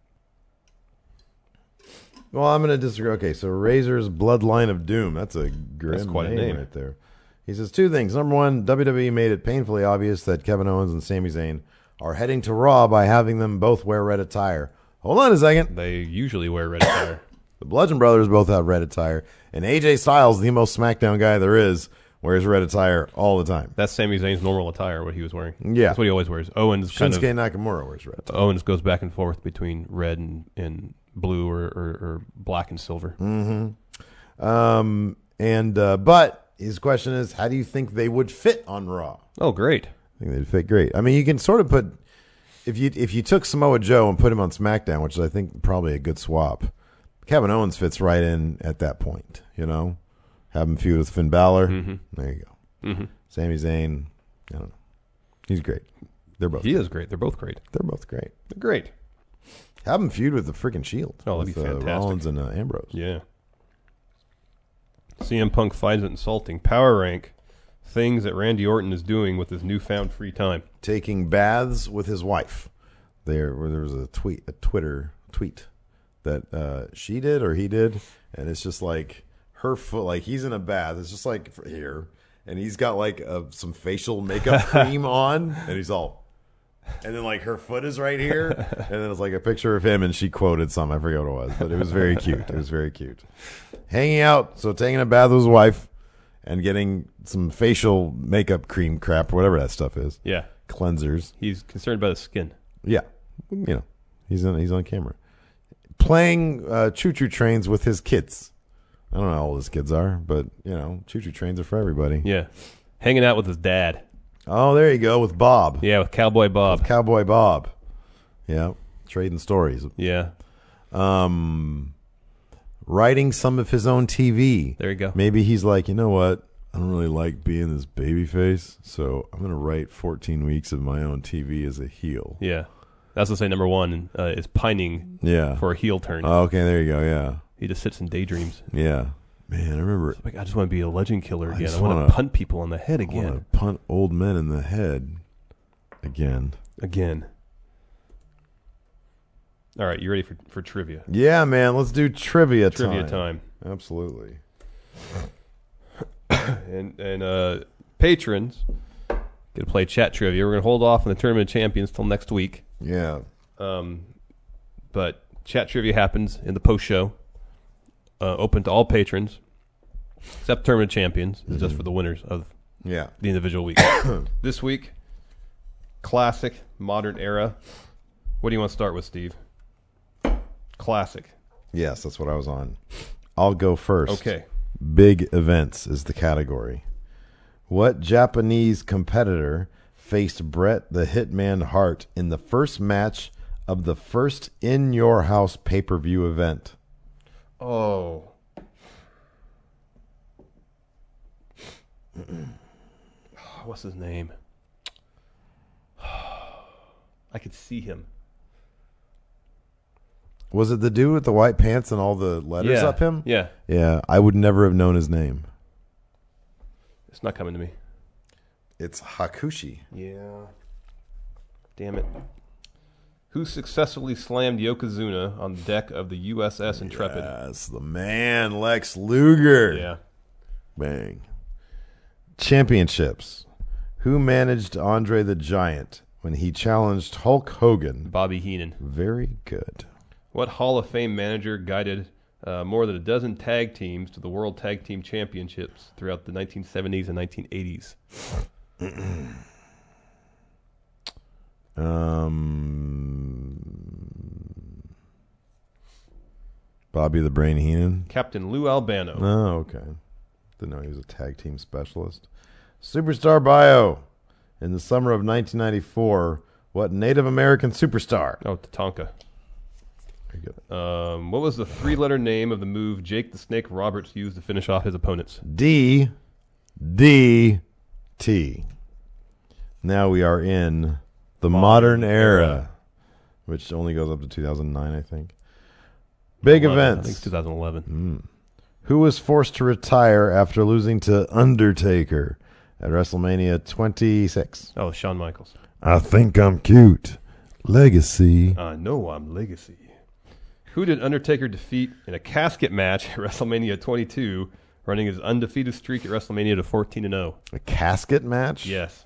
Well, I'm going to disagree. Okay, so Razor's Bloodline of Doom. That's a grim quite a name right there. He says two things. Number one, WWE made it painfully obvious that Kevin Owens and Sami Zayn are heading to Raw by having them both wear red attire. Hold on a second. They usually wear red attire. The Bludgeon Brothers both have red attire. And AJ Styles, the most SmackDown guy there is, wears red attire all the time. That's Sami Zayn's normal attire, what he was wearing. Yeah. That's what he always wears. Owens Shinsuke Nakamura wears red attire. Owens goes back and forth between red and blue or black and silver. Mm-hmm. But his question is, how do you think they would fit on Raw? Oh, great. I think they'd fit great. I mean, you can sort of put, if you took Samoa Joe and put him on SmackDown, which is I think probably a good swap, Kevin Owens fits right in at that point, you know? Have him feud with Finn Balor. Mm-hmm. There you go. Mm-hmm. Sami Zayn, I don't know. He's great. They're both He is great. They're both great. They're both great. They're great. Have him feud with the freaking Shield. Oh, that'd be fantastic. Rollins and Ambrose. Yeah. CM Punk finds it insulting. Power rank things that Randy Orton is doing with his newfound free time. Taking baths with his wife. There was a Twitter tweet that she did or he did, and it's just like her foot, like he's in a bath. It's just like here, and he's got like some facial makeup cream on, and he's all, and then like her foot is right here, and then it's like a picture of him, and she quoted something. I forget what it was, but it was very cute. It was very cute. Hanging out, so taking a bath with his wife, and getting some facial makeup cream crap, whatever that stuff is. Yeah. Cleansers. He's concerned about his skin. Yeah. You know, he's on camera. Playing choo-choo trains with his kids. I don't know how old his kids are, but, you know, choo-choo trains are for everybody. Yeah. Hanging out with his dad. Oh, there you go, with Bob. Yeah, with Cowboy Bob. With Cowboy Bob. Yeah, trading stories. Yeah. Writing some of his own TV. There you go. Maybe he's like, you know what? I don't really like being this baby face, so I'm going to write 14 weeks of my own TV as a heel. Yeah. That's to say number one is pining for a heel turn. Oh, okay, there you go, yeah. He just sits and daydreams. Yeah. Man, I remember. Like, I just want to be a legend killer again. I want to punt people on the head again. I want to punt old men in the head again. All right, you ready for trivia? Yeah, man. Let's do trivia time. Absolutely. and patrons get to play chat trivia. We're going to hold off on the Tournament of Champions till next week. Yeah. But chat trivia happens in the post show, open to all patrons, except Tournament of Champions is just for the winners of the individual week. This week, classic, modern era. What do you want to start with, Steve? Classic. Yes, that's what I was on. I'll go first. Okay. Big events is the category. What Japanese competitor faced Bret the Hitman Hart in the first match of the first In Your House pay-per-view event? Oh. What's his name? I could see him. Was it the dude with the white pants and all the letters up him? Yeah. Yeah, I would never have known his name. It's not coming to me. It's Hakushi. Yeah. Damn it. Who successfully slammed Yokozuna on the deck of the USS Intrepid? Yes, the man, Lex Luger. Yeah. Bang. Championships. Who managed Andre the Giant when he challenged Hulk Hogan? Bobby Heenan. Very good. What Hall of Fame manager guided more than a dozen tag teams to the World Tag Team Championships throughout the 1970s and 1980s? Bobby the Brain Heenan. Captain Lou Albano. Oh, okay. Didn't know he was a tag team specialist. Superstar bio. In the summer of 1994, what Native American superstar? Oh, Tatanka. Very good. What was the three-letter name of the move Jake the Snake Roberts used to finish off his opponents? D-D-T. Now we are in the modern era, which only goes up to 2009, I think. Big 11, events. I think it's 2011. Who was forced to retire after losing to Undertaker at WrestleMania 26? Oh, Shawn Michaels. I think I'm cute. Legacy. I know I'm Legacy. Who did Undertaker defeat in a casket match at WrestleMania 22, running his undefeated streak at WrestleMania to 14-0? A casket match? Yes.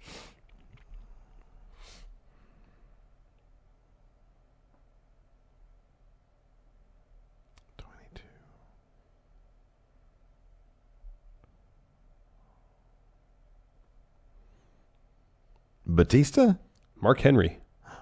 Batista? Mark Henry.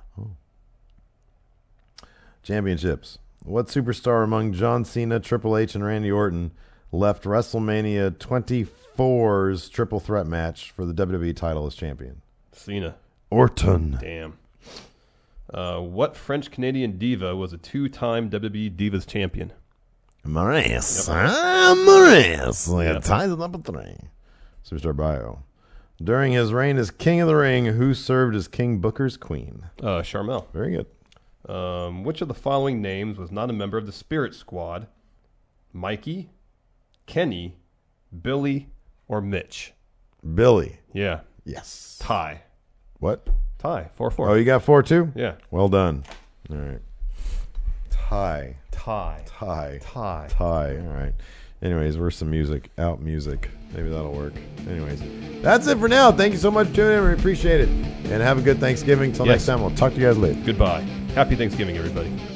Championships. What superstar among John Cena, Triple H, and Randy Orton left WrestleMania 24's triple threat match for the WWE title as champion? Cena. Orton. Damn. What French-Canadian diva was a two-time WWE Divas champion? Maurice. Maurice. Yep. Ties at number 3. Superstar bio. During his reign as King of the Ring, who served as King Booker's queen? Sharmell. Very good. Which of the following names was not a member of the Spirit Squad? Mikey, Kenny, Billy, or Mitch? Billy. Yeah. Yes. Tie. What? Tie. 4-4. Oh, you got 4 too? Yeah. Well done. All right. Tie. Tie. Tie. Tie. Tie. All right. Anyways, where's some music? Out music. Maybe that'll work. Anyways, that's it for now. Thank you so much for tuning in. We appreciate it. And have a good Thanksgiving. Till next time, we'll talk to you guys later. Goodbye. Happy Thanksgiving, everybody.